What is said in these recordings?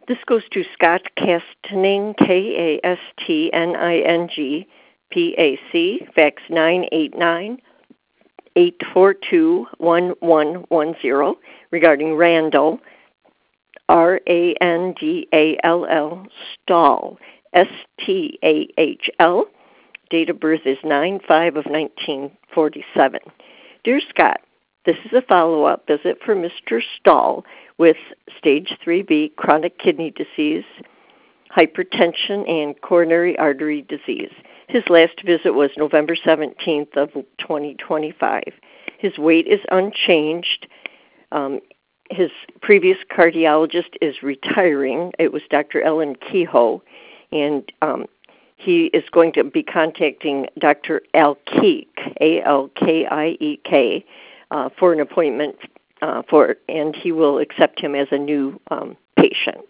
This goes to Scott Kastening, Kastning, PAC, fax 989-842-1110, regarding Randall, Randall, Stahl, Stahl. Date of birth is 9/5 of 1947. Dear Scott, this is a follow-up visit for Mr. Stahl with stage 3B chronic kidney disease, hypertension, and coronary artery disease. His last visit was November 17th of 2025. His weight is unchanged. His previous cardiologist is retiring. It was Dr. Ellen Kehoe, and he is going to be contacting Dr. Alkiek, Alkiek, for an appointment and he will accept him as a new patient.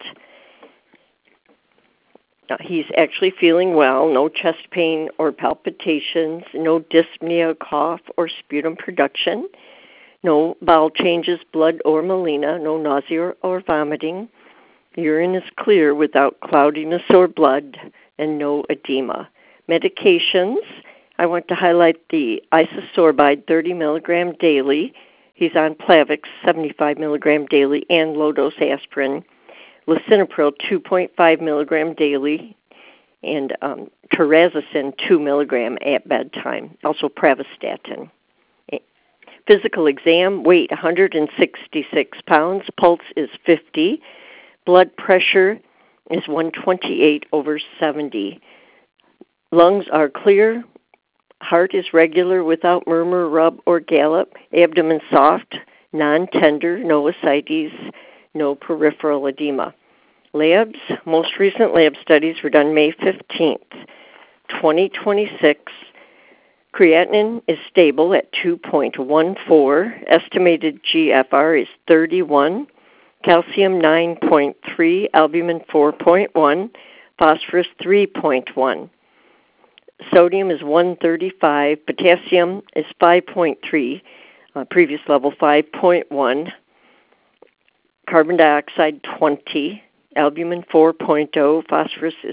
He's actually feeling well, no chest pain or palpitations, no dyspnea, cough, or sputum production, no bowel changes, blood or melena, no nausea or vomiting. Urine is clear without cloudiness or blood, and no edema. Medications, I want to highlight the isosorbide 30 milligram daily. He's on Plavix 75 milligram daily and low-dose aspirin. Lisinopril 2.5 milligram daily, and terazosin 2 milligram at bedtime. Also pravastatin. Physical exam, weight 166 pounds, pulse is 50, blood pressure is 128/70. Lungs are clear, heart is regular without murmur, rub, or gallop, abdomen soft, non-tender, no ascites, no peripheral edema. Labs, most recent lab studies were done May 15th, 2026. Creatinine is stable at 2.14. Estimated GFR is 31. Calcium 9.3. Albumin 4.1. Phosphorus 3.1. Sodium is 135. Potassium is 5.3. Previous level 5.1. Carbon dioxide 20. Albumin 4.0. Phosphorus is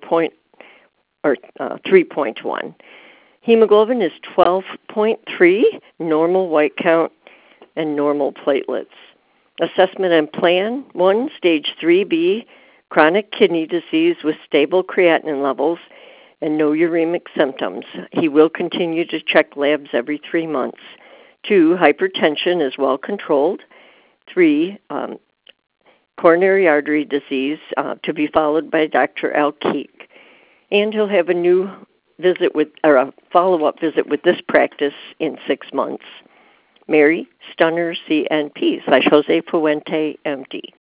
3.1. Hemoglobin is 12.3, normal white count, and normal platelets. Assessment and plan, 1, stage 3B, chronic kidney disease with stable creatinine levels and no uremic symptoms. He will continue to check labs every 3 months. 2, hypertension is well controlled. 3, coronary artery disease to be followed by Dr. Alkiek. And he'll have a new visit with, or a follow-up visit with this practice in 6 months. Mary Stunner, CNP, /Jose Fuente, MD.